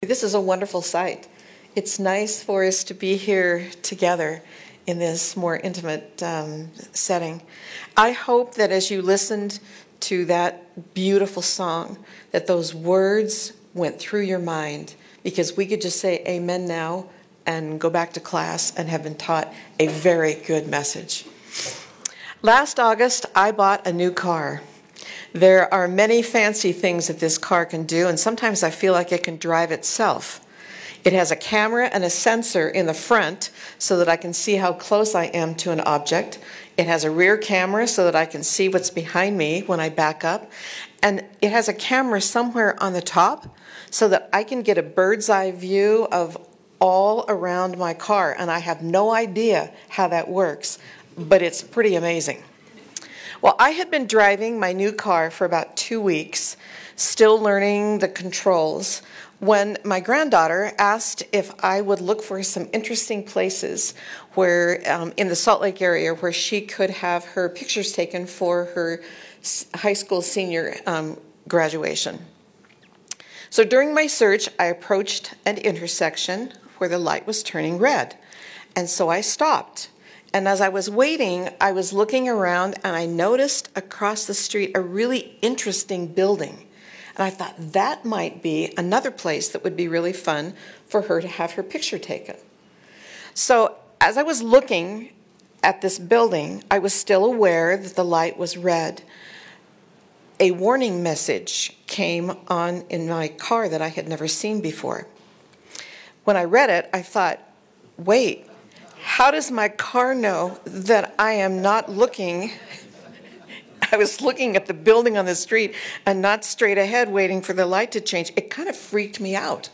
This is a wonderful sight. It's nice for us to be here together in this more intimate setting. I hope that as you listened to that beautiful song, that those words went through your mind, because we could just say amen now and go back to class and have been taught a very good message. Last August, I bought a new car. There are many fancy things that this car can do, and sometimes I feel like it can drive itself. It has a camera and a sensor in the front so that I can see how close I am to an object. It has a rear camera so that I can see what's behind me when I back up. And it has a camera somewhere on the top so that I can get a bird's eye view of all around my car. And I have no idea how that works, but it's pretty amazing. Well, I had been driving my new car for about 2 weeks, still learning the controls, when my granddaughter asked if I would look for some interesting places where, in the Salt Lake area, where she could have her pictures taken for her high school senior graduation. So during my search, I approached an intersection where the light was turning red, and so I stopped. And as I was waiting, I was looking around and I noticed across the street a really interesting building. And I thought that might be another place that would be really fun for her to have her picture taken. So as I was looking at this building, I was still aware that the light was red. A warning message came on in my car that I had never seen before. When I read it, I thought, wait, how does my car know that I am not looking? I was looking at the building on the street and not straight ahead waiting for the light to change. It kind of freaked me out.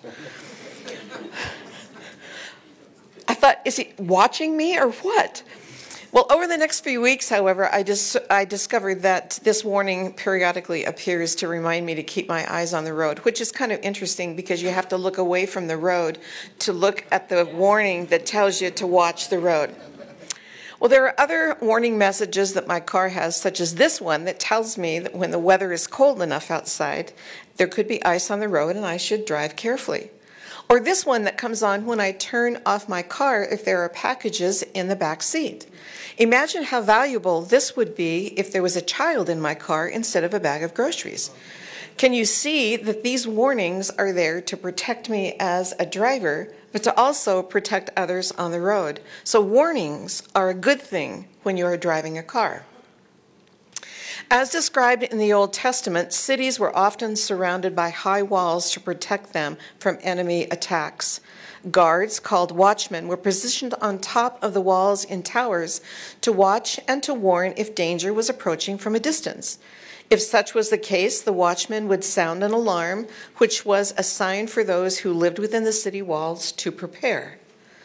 I thought, is he watching me or what? Well, over the next few weeks, however, I discovered that this warning periodically appears to remind me to keep my eyes on the road, which is kind of interesting because you have to look away from the road to look at the warning that tells you to watch the road. Well, there are other warning messages that my car has, such as this one that tells me that when the weather is cold enough outside, there could be ice on the road and I should drive carefully. Or this one that comes on when I turn off my car if there are packages in the back seat. Imagine how valuable this would be if there was a child in my car instead of a bag of groceries. Can you see that these warnings are there to protect me as a driver, but to also protect others on the road? So warnings are a good thing when you are driving a car. As described in the Old Testament, cities were often surrounded by high walls to protect them from enemy attacks. Guards, called watchmen, were positioned on top of the walls in towers to watch and to warn if danger was approaching from a distance. If such was the case, the watchman would sound an alarm, which was a sign for those who lived within the city walls to prepare.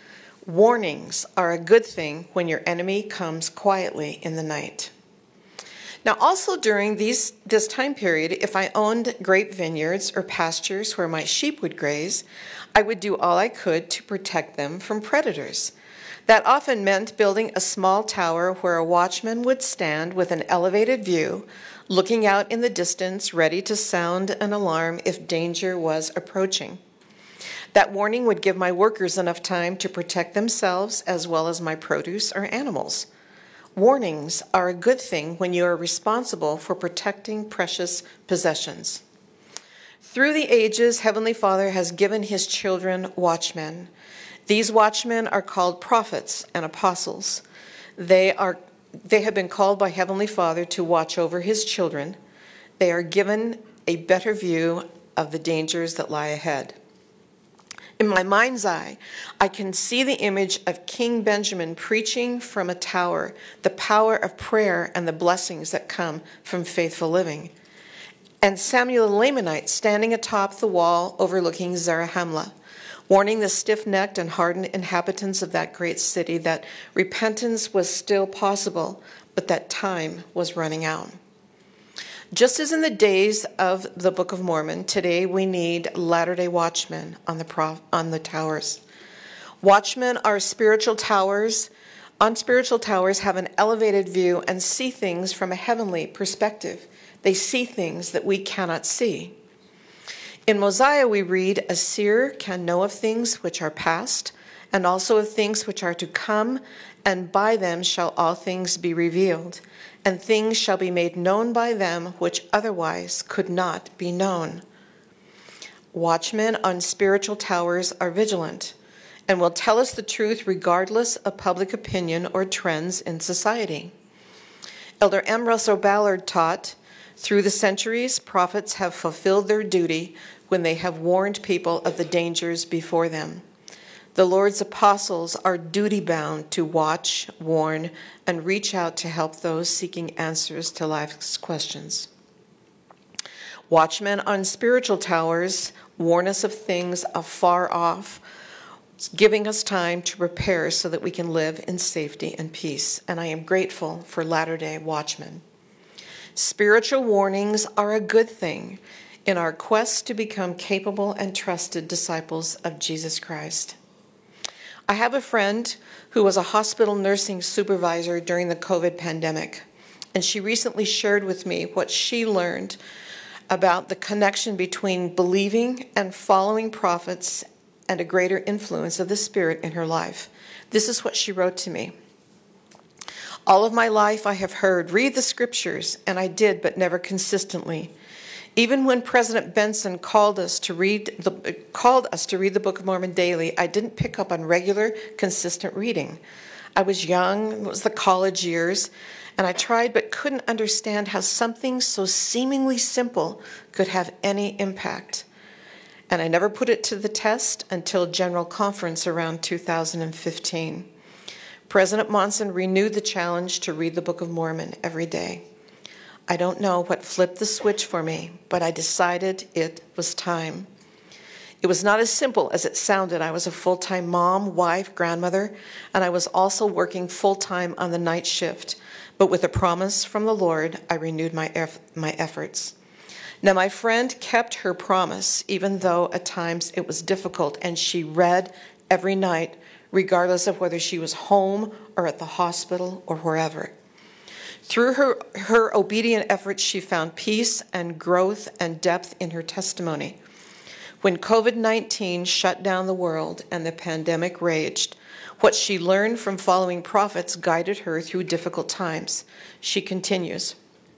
Warnings are a good thing when your enemy comes quietly in the night. Now, also during this time period, if I owned grape vineyards or pastures where my sheep would graze, I would do all I could to protect them from predators. That often meant building a small tower where a watchman would stand with an elevated view, looking out in the distance, ready to sound an alarm if danger was approaching. That warning would give my workers enough time to protect themselves as well as my produce or animals. Warnings are a good thing when you are responsible for protecting precious possessions. Through the ages, Heavenly Father has given his children watchmen. These watchmen are called prophets and apostles. They have been called by Heavenly Father to watch over his children. They are given a better view of the dangers that lie ahead. In my mind's eye, I can see the image of King Benjamin preaching from a tower, the power of prayer and the blessings that come from faithful living. And Samuel the Lamanite standing atop the wall overlooking Zarahemla, warning the stiff-necked and hardened inhabitants of that great city that repentance was still possible, but that time was running out. Just as in the days of the Book of Mormon, today we need Latter-day Watchmen on the towers. Watchmen are spiritual towers. On spiritual towers have an elevated view and see things from a heavenly perspective. They see things that we cannot see. In Mosiah we read, "A seer can know of things which are past, and also of things which are to come, and by them shall all things be revealed, and things shall be made known by them which otherwise could not be known." Watchmen on spiritual towers are vigilant and will tell us the truth regardless of public opinion or trends in society. Elder M. Russell Ballard taught, "Through the centuries, prophets have fulfilled their duty when they have warned people of the dangers before them. The Lord's apostles are duty-bound to watch, warn, and reach out to help those seeking answers to life's questions." Watchmen on spiritual towers warn us of things afar off, giving us time to prepare so that we can live in safety and peace. And I am grateful for Latter-day Watchmen. Spiritual warnings are a good thing in our quest to become capable and trusted disciples of Jesus Christ. I have a friend who was a hospital nursing supervisor during the COVID pandemic, and she recently shared with me what she learned about the connection between believing and following prophets and a greater influence of the Spirit in her life. This is what she wrote to me. "All of my life I have heard, read the scriptures, and I did, but never consistently. Even when President Benson called us to read the Book of Mormon daily, I didn't pick up on regular, consistent reading. I was young, it was the college years, and I tried but couldn't understand how something so seemingly simple could have any impact. And I never put it to the test until General Conference around 2015. President Monson renewed the challenge to read the Book of Mormon every day. I don't know what flipped the switch for me, but I decided it was time. It was not as simple as it sounded. I was a full-time mom, wife, grandmother, and I was also working full-time on the night shift. But with a promise from the Lord, I renewed my efforts. Now, my friend kept her promise, even though at times it was difficult, and she read every night, regardless of whether she was home or at the hospital or wherever. Through her obedient efforts, she found peace and growth and depth in her testimony. When COVID-19 shut down the world and the pandemic raged, what she learned from following prophets guided her through difficult times. She continues,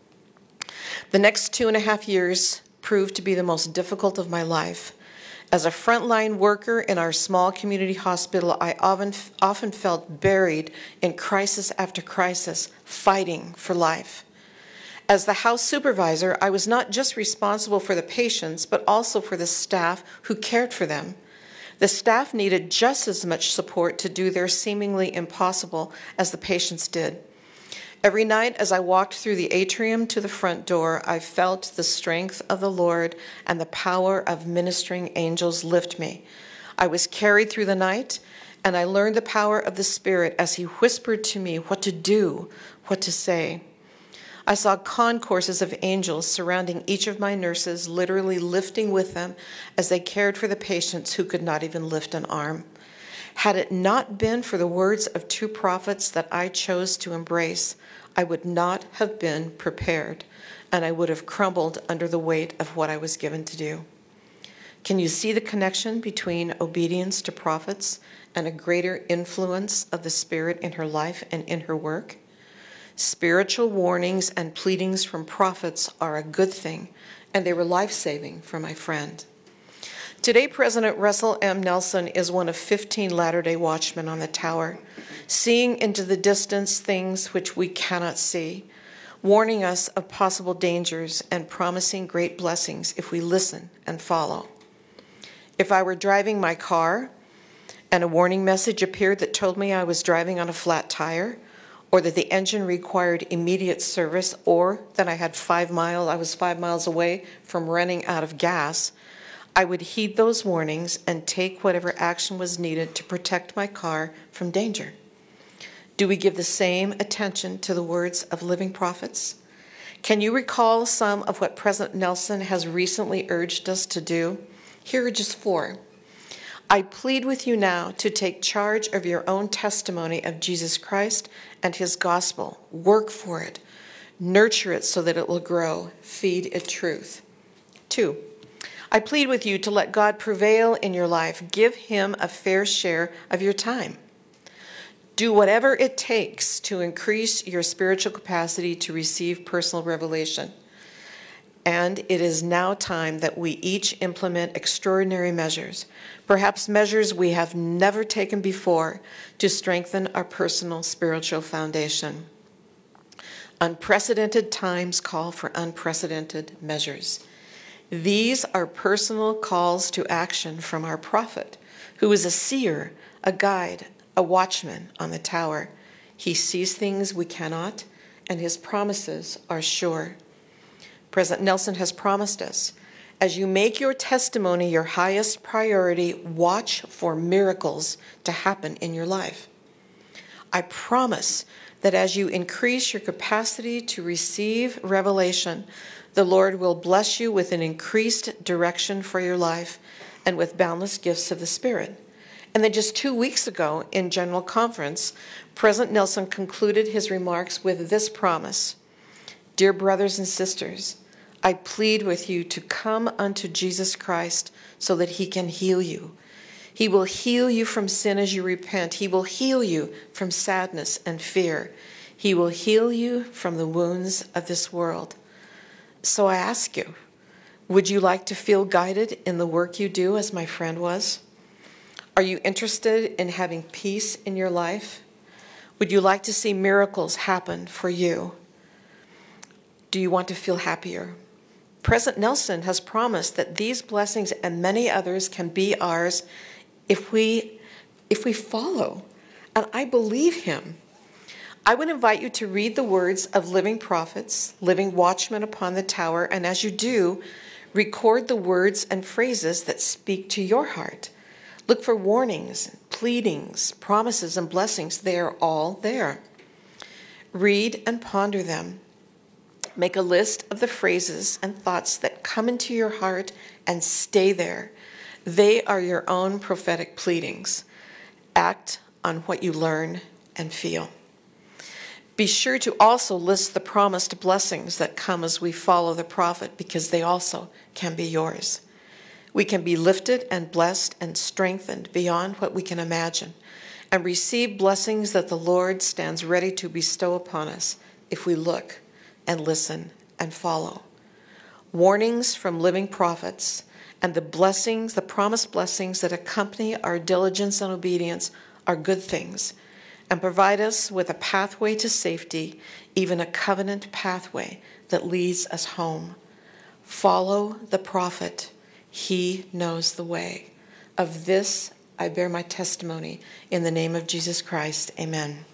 "The next 2.5 years proved to be the most difficult of my life. As a frontline worker in our small community hospital, I often felt buried in crisis after crisis, fighting for life. As the house supervisor, I was not just responsible for the patients, but also for the staff who cared for them. The staff needed just as much support to do their seemingly impossible as the patients did. Every night as I walked through the atrium to the front door, I felt the strength of the Lord and the power of ministering angels lift me. I was carried through the night, and I learned the power of the Spirit as He whispered to me what to do, what to say. I saw concourses of angels surrounding each of my nurses, literally lifting with them as they cared for the patients who could not even lift an arm. Had it not been for the words of 2 prophets that I chose to embrace, I would not have been prepared, and I would have crumbled under the weight of what I was given to do." Can you see the connection between obedience to prophets and a greater influence of the Spirit in her life and in her work? Spiritual warnings and pleadings from prophets are a good thing, and they were life-saving for my friend. Today, President Russell M. Nelson is one of 15 Latter-day Watchmen on the tower, seeing into the distance things which we cannot see, warning us of possible dangers and promising great blessings if we listen and follow. If I were driving my car and a warning message appeared that told me I was driving on a flat tire, or that the engine required immediate service, or that I was 5 miles away from running out of gas, I would heed those warnings and take whatever action was needed to protect my car from danger. Do we give the same attention to the words of living prophets? Can you recall some of what President Nelson has recently urged us to do? Here are just 4. I plead with you now to take charge of your own testimony of Jesus Christ and His gospel. Work for it. Nurture it so that it will grow. Feed it truth. 2, I plead with you to let God prevail in your life. Give him a fair share of your time. Do whatever it takes to increase your spiritual capacity to receive personal revelation. And it is now time that we each implement extraordinary measures, perhaps measures we have never taken before, to strengthen our personal spiritual foundation. Unprecedented times call for unprecedented measures. These are personal calls to action from our prophet, who is a seer, a guide, a watchman on the tower. He sees things we cannot, and his promises are sure. President Nelson has promised us, as you make your testimony your highest priority, watch for miracles to happen in your life. I promise that as you increase your capacity to receive revelation, the Lord will bless you with an increased direction for your life and with boundless gifts of the Spirit. And then just 2 weeks ago in General Conference, President Nelson concluded his remarks with this promise: Dear brothers and sisters, I plead with you to come unto Jesus Christ so that he can heal you. He will heal you from sin as you repent. He will heal you from sadness and fear. He will heal you from the wounds of this world. So I ask you, would you like to feel guided in the work you do as my friend was? Are you interested in having peace in your life? Would you like to see miracles happen for you? Do you want to feel happier? President Nelson has promised that these blessings and many others can be ours if we follow. And I believe him. I would invite you to read the words of living prophets, living watchmen upon the tower, and as you do, record the words and phrases that speak to your heart. Look for warnings, pleadings, promises, and blessings. They are all there. Read and ponder them. Make a list of the phrases and thoughts that come into your heart and stay there. They are your own prophetic pleadings. Act on what you learn and feel. Be sure to also list the promised blessings that come as we follow the prophet, because they also can be yours. We can be lifted and blessed and strengthened beyond what we can imagine, and receive blessings that the Lord stands ready to bestow upon us if we look and listen and follow. Warnings from living prophets and the blessings, the promised blessings that accompany our diligence and obedience are good things and provide us with a pathway to safety, even a covenant pathway that leads us home. Follow the prophet. He knows the way. Of this I bear my testimony in the name of Jesus Christ. Amen.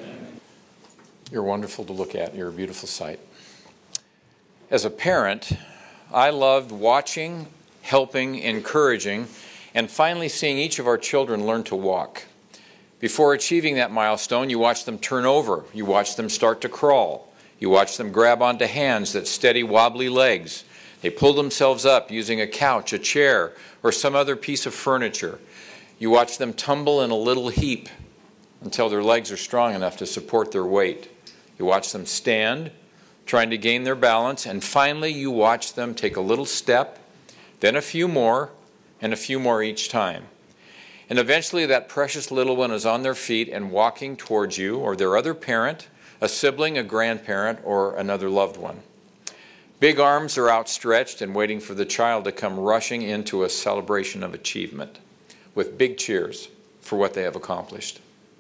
You're wonderful to look at. You're a beautiful sight. As a parent, I loved watching, helping, encouraging, and finally seeing each of our children learn to walk. Before achieving that milestone, you watch them turn over. You watch them start to crawl. You watch them grab onto hands that steady wobbly legs. They pull themselves up using a couch, a chair, or some other piece of furniture. You watch them tumble in a little heap until their legs are strong enough to support their weight. You watch them stand, trying to gain their balance, and finally you watch them take a little step, then a few more, and a few more each time. And eventually that precious little one is on their feet and walking towards you or their other parent, a sibling, a grandparent, or another loved one. Big arms are outstretched and waiting for the child to come rushing into a celebration of achievement with big cheers for what they have accomplished.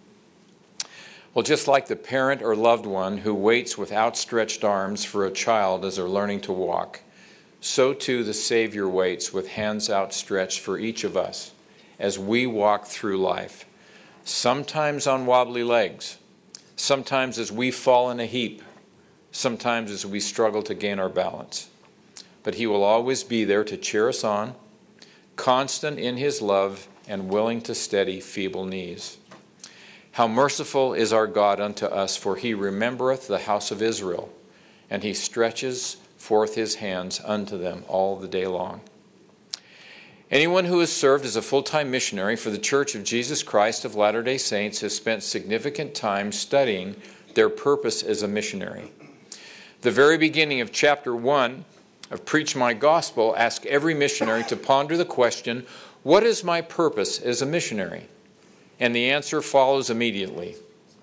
Well, just like the parent or loved one who waits with outstretched arms for a child as they're learning to walk, so too the Savior waits with hands outstretched for each of us as we walk through life, sometimes on wobbly legs, sometimes as we fall in a heap, sometimes as we struggle to gain our balance. But he will always be there to cheer us on, constant in his love and willing to steady feeble knees. How merciful is our God unto us, for he remembereth the house of Israel, and he stretches forth his hands unto them all the day long. Anyone who has served as a full-time missionary for the Church of Jesus Christ of Latter-day Saints has spent significant time studying their purpose as a missionary. The very beginning of chapter 1 of Preach My Gospel, ask every missionary to ponder the question, what is my purpose as a missionary? And the answer follows immediately.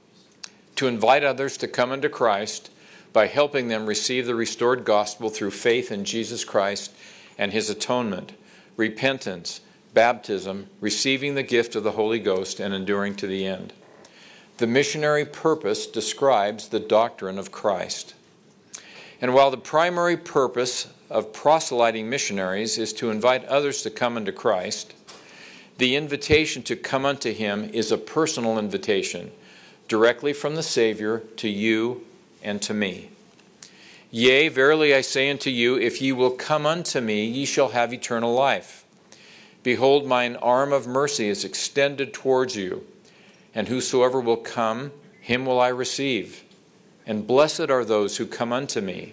To invite others to come unto Christ by helping them receive the restored gospel through faith in Jesus Christ and his atonement, repentance, baptism, receiving the gift of the Holy Ghost, and enduring to the end. The missionary purpose describes the doctrine of Christ. And while the primary purpose of proselyting missionaries is to invite others to come unto Christ, the invitation to come unto him is a personal invitation, directly from the Savior to you and to me. Yea, verily I say unto you, if ye will come unto me, ye shall have eternal life. Behold, mine arm of mercy is extended towards you, and whosoever will come, him will I receive. And blessed are those who come unto me.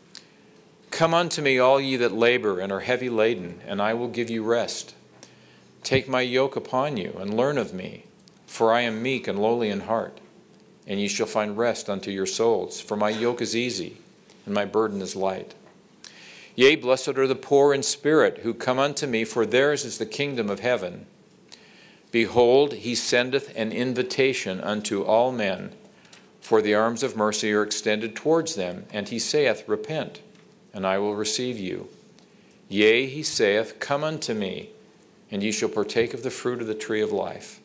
Come unto me, all ye that labor and are heavy laden, and I will give you rest. Take my yoke upon you, and learn of me, for I am meek and lowly in heart, and ye shall find rest unto your souls. For my yoke is easy, and my burden is light. Yea, blessed are the poor in spirit, who come unto me, for theirs is the kingdom of heaven. Behold, he sendeth an invitation unto all men, for the arms of mercy are extended towards them. And he saith, Repent, and I will receive you. Yea, he saith, Come unto me, and ye shall partake of the fruit of the tree of life.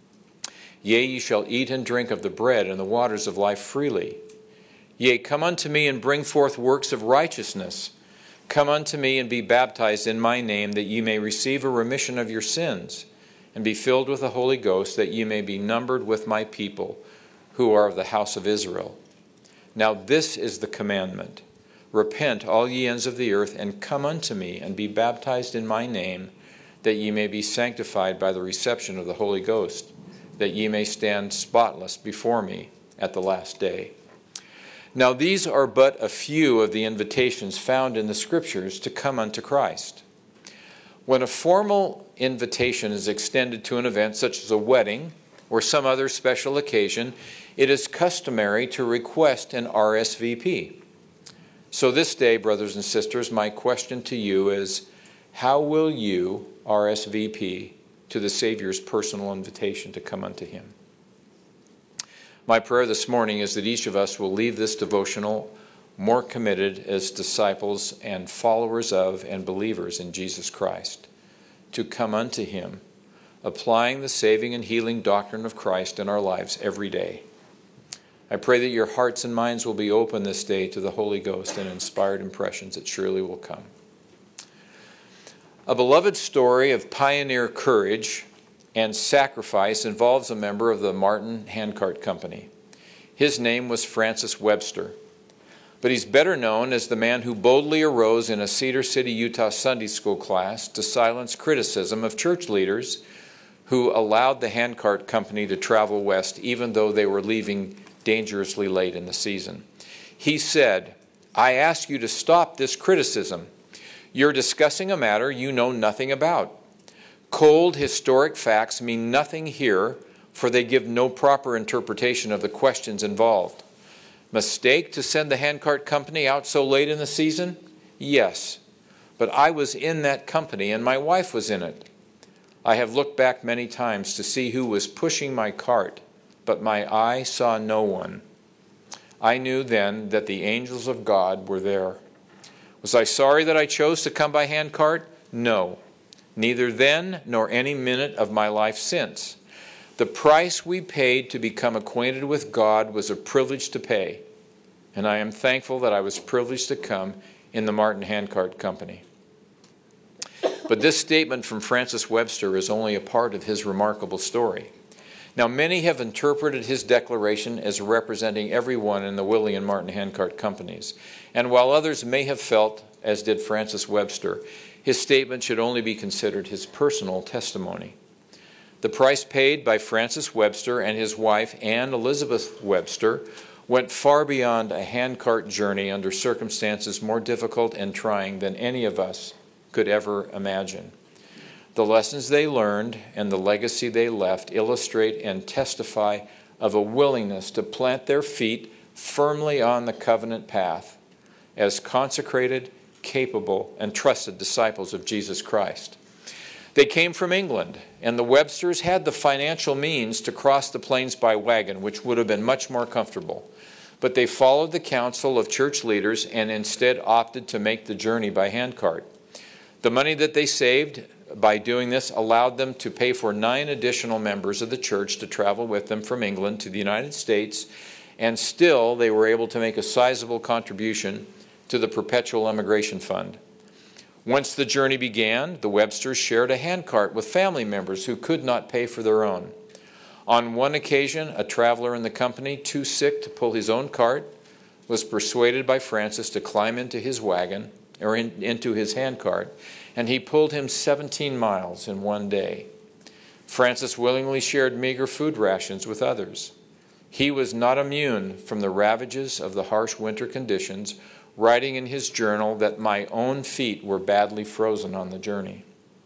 Yea, ye shall eat and drink of the bread and the waters of life freely. Yea, come unto me and bring forth works of righteousness. Come unto me and be baptized in my name, that ye may receive a remission of your sins, and be filled with the Holy Ghost, that ye may be numbered with my people, who are of the house of Israel. Now this is the commandment. Repent, all ye ends of the earth, and come unto me, and be baptized in my name, that ye may be sanctified by the reception of the Holy Ghost, that ye may stand spotless before me at the last day. Now these are but a few of the invitations found in the Scriptures to come unto Christ. When a formal invitation is extended to an event such as a wedding or some other special occasion, it is customary to request an RSVP. So this day, brothers and sisters, my question to you is, how will you RSVP to the Savior's personal invitation to come unto him? My prayer this morning is that each of us will leave this devotional more committed as disciples and followers of and believers in Jesus Christ, to come unto him, applying the saving and healing doctrine of Christ in our lives every day. I pray that your hearts and minds will be open this day to the Holy Ghost and inspired impressions that surely will come. A beloved story of pioneer courage and sacrifice involves a member of the Martin Handcart Company. His name was Francis Webster, but he's better known as the man who boldly arose in a Cedar City, Utah Sunday school class to silence criticism of church leaders who allowed the Handcart Company to travel west even though they were leaving dangerously late in the season. He said, I ask you to stop this criticism. You're discussing a matter you know nothing about. Cold historic facts mean nothing here, for they give no proper interpretation of the questions involved. Mistake to send the Handcart Company out so late in the season? Yes, but I was in that company and my wife was in it. I have looked back many times to see who was pushing my cart, but my eye saw no one. I knew then that the angels of God were there. Was I sorry that I chose to come by handcart? No, neither then nor any minute of my life since. The price we paid to become acquainted with God was a privilege to pay, and I am thankful that I was privileged to come in the Martin Handcart Company. But this statement from Francis Webster is only a part of his remarkable story. Now, many have interpreted his declaration as representing everyone in the Willie and Martin Handcart Companies. And while others may have felt, as did Francis Webster, his statement should only be considered his personal testimony. The price paid by Francis Webster and his wife, Anne Elizabeth Webster, went far beyond a handcart journey under circumstances more difficult and trying than any of us could ever imagine. The lessons they learned and the legacy they left illustrate and testify of a willingness to plant their feet firmly on the covenant path as consecrated, capable, and trusted disciples of Jesus Christ. They came from England, and the Websters had the financial means to cross the plains by wagon, which would have been much more comfortable. But they followed the counsel of church leaders and instead opted to make the journey by handcart. The money that they saved by doing this allowed them to pay for 9 additional members of the church to travel with them from England to the United States, and still they were able to make a sizable contribution to the Perpetual Emigration Fund. Once the journey began, the Websters shared a handcart with family members who could not pay for their own. On one occasion, a traveler in the company, too sick to pull his own cart, was persuaded by Francis to climb into his wagon, or into his handcart, and he pulled him 17 miles in one day. Francis willingly shared meager food rations with others. He was not immune from the ravages of the harsh winter conditions, writing in his journal that my own feet were badly frozen on the journey.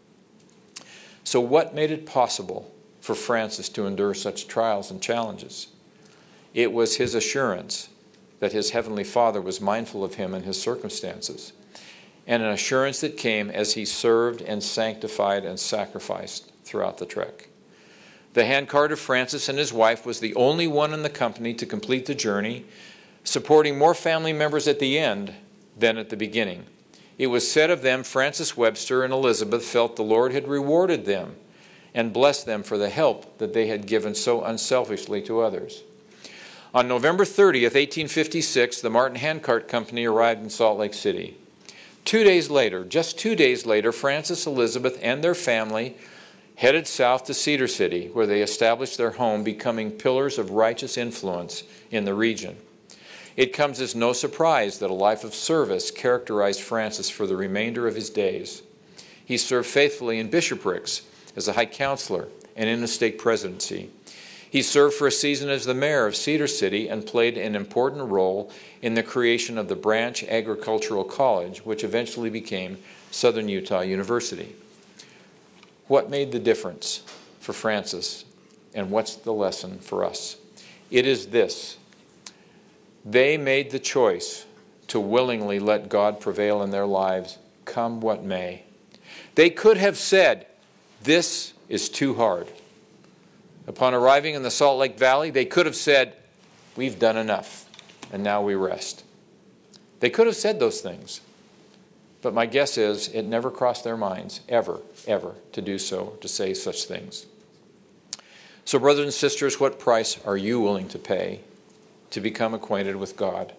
So what made it possible for Francis to endure such trials and challenges? It was his assurance that his Heavenly Father was mindful of him and his circumstances, and an assurance that came as he served and sanctified and sacrificed throughout the trek. The handcart of Francis and his wife was the only one in the company to complete the journey, supporting more family members at the end than at the beginning. It was said of them, Francis Webster and Elizabeth felt the Lord had rewarded them and blessed them for the help that they had given so unselfishly to others. On November 30th, 1856, the Martin Handcart Company arrived in Salt Lake City. 2 days later, just 2 days later, Francis, Elizabeth, and their family headed south to Cedar City, where they established their home, becoming pillars of righteous influence in the region. It comes as no surprise that a life of service characterized Francis for the remainder of his days. He served faithfully in bishoprics as a high counselor and in the stake presidency. He served for a season as the mayor of Cedar City and played an important role in the creation of the Branch Agricultural College, which eventually became Southern Utah University. What made the difference for Francis, and what's the lesson for us? It is this: they made the choice to willingly let God prevail in their lives, come what may. They could have said, "This is too hard." Upon arriving in the Salt Lake Valley, they could have said, "We've done enough, and now we rest." They could have said those things, but my guess is it never crossed their minds, ever, to do so, to say such things. So, brothers and sisters, what price are you willing to pay to become acquainted with God?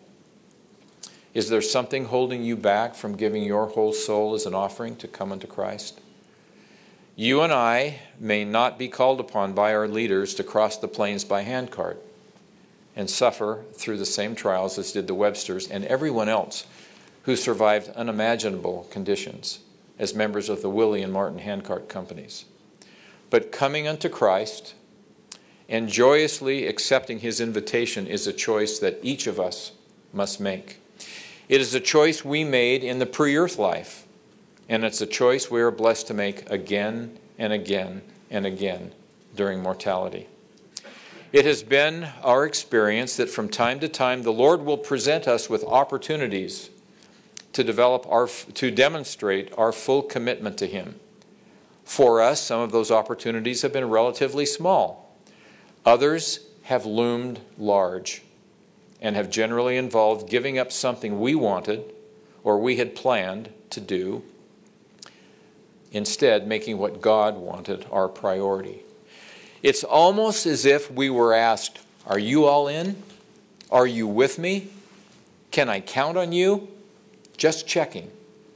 Is there something holding you back from giving your whole soul as an offering to come unto Christ? You and I may not be called upon by our leaders to cross the plains by handcart and suffer through the same trials as did the Websters and everyone else who survived unimaginable conditions as members of the Willie and Martin Handcart companies. But coming unto Christ and joyously accepting his invitation is a choice that each of us must make. It is a choice we made in the pre-earth life, and it's a choice we are blessed to make again and again and again during mortality. It has been our experience that from time to time the Lord will present us with opportunities to demonstrate our full commitment to him. For us, some of those opportunities have been relatively small. Others have loomed large and have generally involved giving up something we wanted or we had planned to do, instead making what God wanted our priority. It's almost as if we were asked, "Are you all in? Are you with me? Can I count on you?" Just checking.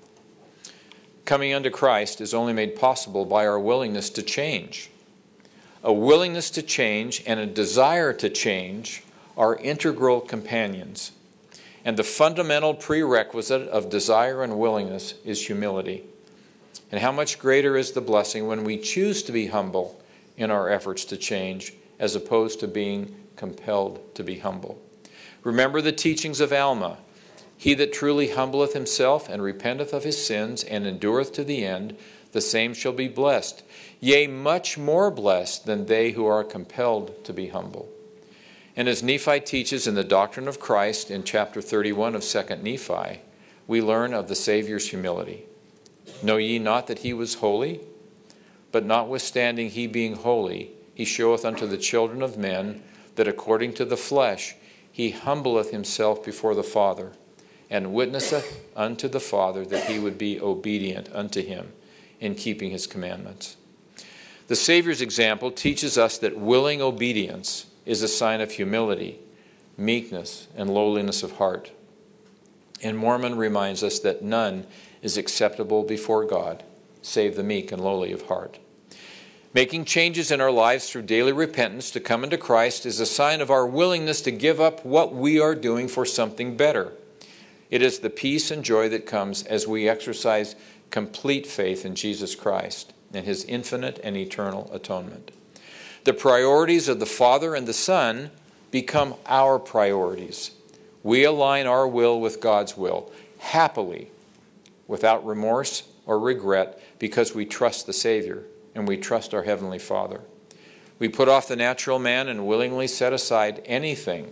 Coming unto Christ is only made possible by our willingness to change. A willingness to change and a desire to change are integral companions. And the fundamental prerequisite of desire and willingness is humility. And how much greater is the blessing when we choose to be humble in our efforts to change, as opposed to being compelled to be humble. Remember the teachings of Alma. He that truly humbleth himself and repenteth of his sins and endureth to the end, the same shall be blessed. Yea, much more blessed than they who are compelled to be humble. And as Nephi teaches in the Doctrine of Christ in chapter 31 of 2 Nephi, we learn of the Savior's humility. Know ye not that he was holy? But notwithstanding he being holy, he showeth unto the children of men that according to the flesh he humbleth himself before the Father, and witnesseth unto the Father that he would be obedient unto him in keeping his commandments. The Savior's example teaches us that willing obedience is a sign of humility, meekness, and lowliness of heart. And Mormon reminds us that none is acceptable before God, save the meek and lowly of heart. Making changes in our lives through daily repentance to come into Christ is a sign of our willingness to give up what we are doing for something better. It is the peace and joy that comes as we exercise complete faith in Jesus Christ and his infinite and eternal atonement. The priorities of the Father and the Son become our priorities. We align our will with God's will, happily, without remorse or regret, because we trust the Savior and we trust our Heavenly Father. We put off the natural man and willingly set aside anything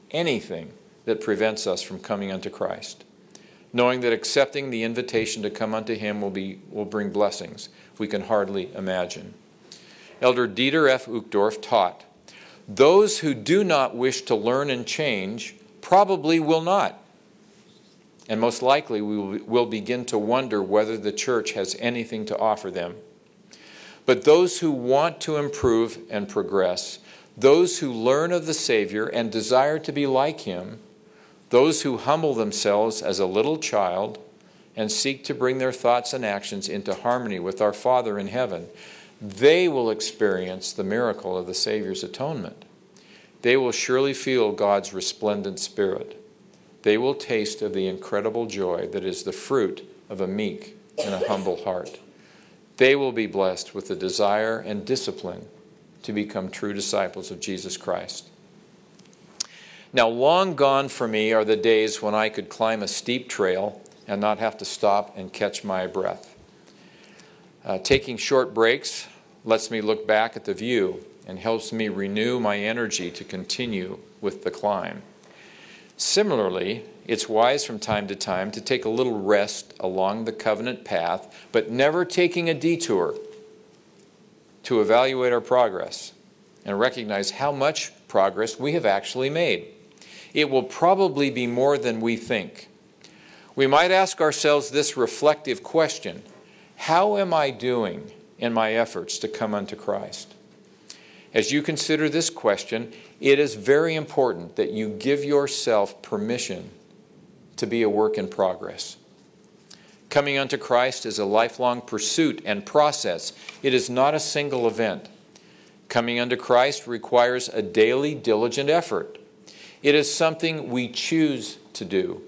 that prevents us from coming unto Christ, knowing that accepting the invitation to come unto him will bring blessings we can hardly imagine. Elder Dieter F. Uchtdorf taught, "Those who do not wish to learn and change probably will not, and most likely will begin to wonder whether the church has anything to offer them. But those who want to improve and progress, those who learn of the Savior and desire to be like him, those who humble themselves as a little child and seek to bring their thoughts and actions into harmony with our Father in heaven, they will experience the miracle of the Savior's atonement. They will surely feel God's resplendent Spirit. They will taste of the incredible joy that is the fruit of a meek and a humble heart. They will be blessed with the desire and discipline to become true disciples of Jesus Christ." Now, long gone for me are the days when I could climb a steep trail and not have to stop and catch my breath. Taking short breaks lets me look back at the view and helps me renew my energy to continue with the climb. Similarly, it's wise from time to time to take a little rest along the covenant path, but never taking a detour to evaluate our progress and recognize how much progress we have actually made. It will probably be more than we think. We might ask ourselves this reflective question: how am I doing in my efforts to come unto Christ? As you consider this question, it is very important that you give yourself permission to be a work in progress. Coming unto Christ is a lifelong pursuit and process. It is not a single event. Coming unto Christ requires a daily, diligent effort. It is something we choose to do.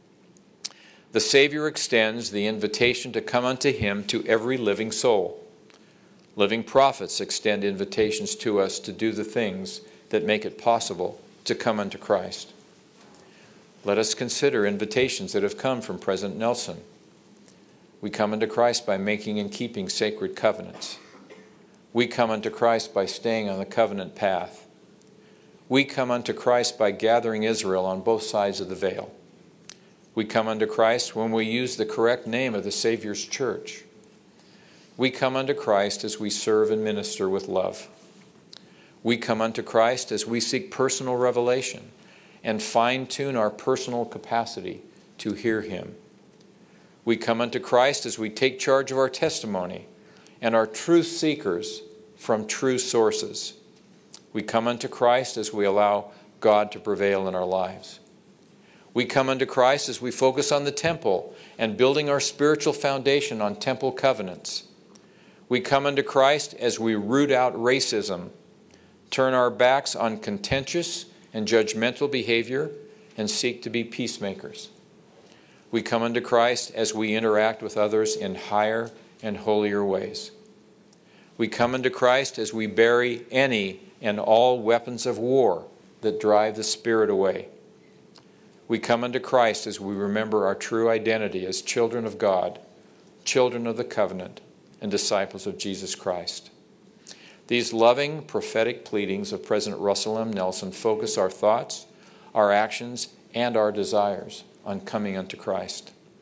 The Savior extends the invitation to come unto him to every living soul. Living prophets extend invitations to us to do the things that make it possible to come unto Christ. Let us consider invitations that have come from President Nelson. We come unto Christ by making and keeping sacred covenants. We come unto Christ by staying on the covenant path. We come unto Christ by gathering Israel on both sides of the veil. We come unto Christ when we use the correct name of the Savior's church. We come unto Christ as we serve and minister with love. We come unto Christ as we seek personal revelation and fine-tune our personal capacity to hear him. We come unto Christ as we take charge of our testimony and are truth seekers from true sources. We come unto Christ as we allow God to prevail in our lives. We come unto Christ as we focus on the temple and building our spiritual foundation on temple covenants. We come unto Christ as we root out racism, turn our backs on contentious and judgmental behavior, and seek to be peacemakers. We come unto Christ as we interact with others in higher and holier ways. We come unto Christ as we bury any and all weapons of war that drive the Spirit away. We come unto Christ as we remember our true identity as children of God, children of the covenant, and disciples of Jesus Christ. These loving, prophetic pleadings of President Russell M. Nelson focus our thoughts, our actions, and our desires on coming unto Christ.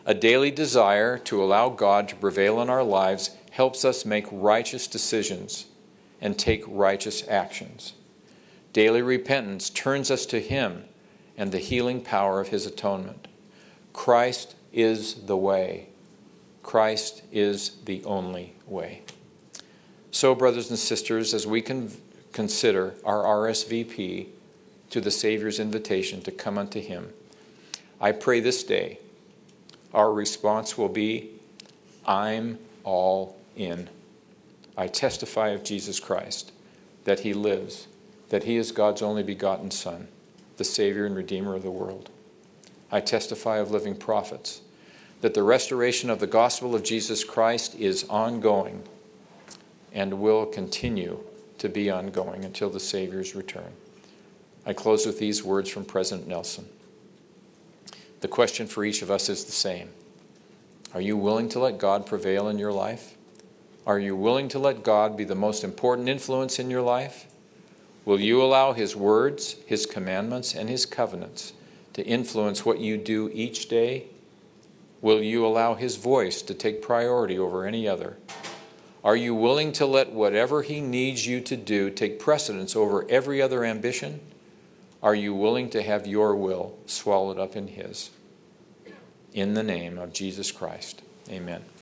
A daily desire to allow God to prevail in our lives helps us make righteous decisions and take righteous actions. Daily repentance turns us to Him and the healing power of His atonement. Christ is the way. Christ is the only way. So, brothers and sisters, as we consider our RSVP to the Savior's invitation to come unto Him, I pray this day our response will be, I'm all in. I testify of Jesus Christ, that He lives, that He is God's only begotten Son, the Savior and Redeemer of the world. I testify of living prophets, that the restoration of the gospel of Jesus Christ is ongoing and will continue to be ongoing until the Savior's return. I close with these words from President Nelson. The question for each of us is the same. Are you willing to let God prevail in your life? Are you willing to let God be the most important influence in your life? Will you allow His words, His commandments, and His covenants to influence what you do each day? Will you allow His voice to take priority over any other? Are you willing to let whatever He needs you to do take precedence over every other ambition? Are you willing to have your will swallowed up in His? In the name of Jesus Christ, amen.